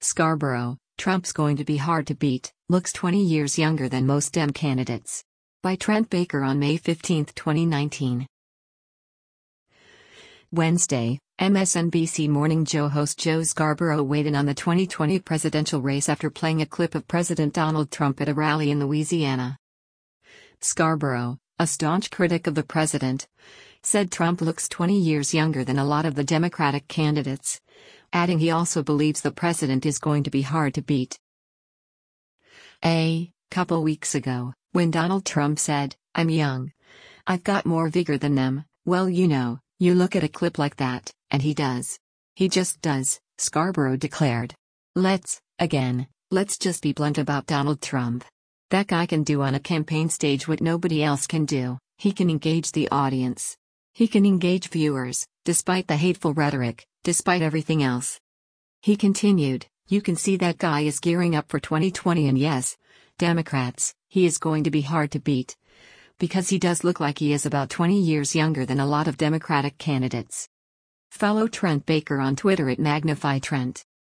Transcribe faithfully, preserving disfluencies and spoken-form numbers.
Scarborough, Trump's going to be hard to beat, looks twenty years younger than most Dem candidates. By Trent Baker on May fifteenth, twenty nineteen. Wednesday, M S N B C Morning Joe host Joe Scarborough weighed in on the twenty twenty presidential race after playing a clip of President Donald Trump at a rally in Louisiana. Scarborough, a staunch critic of the president, said Trump looks twenty years younger than a lot of the Democratic candidates, adding he also believes the president is going to be hard to beat. A couple weeks ago, when Donald Trump said, "I'm young. I've got more vigor than them," well, you know, you look at a clip like that, and he does. He just does, Scarborough declared. Let's, again, let's just be blunt about Donald Trump. That guy can do on a campaign stage what nobody else can do. He can engage the audience. He can engage viewers, despite the hateful rhetoric, despite everything else. He continued, "You can see that guy is gearing up for twenty twenty, and yes, Democrats, he is going to be hard to beat. Because he does look like he is about twenty years younger than a lot of Democratic candidates." Follow Trent Baker on Twitter at Magnify Trent.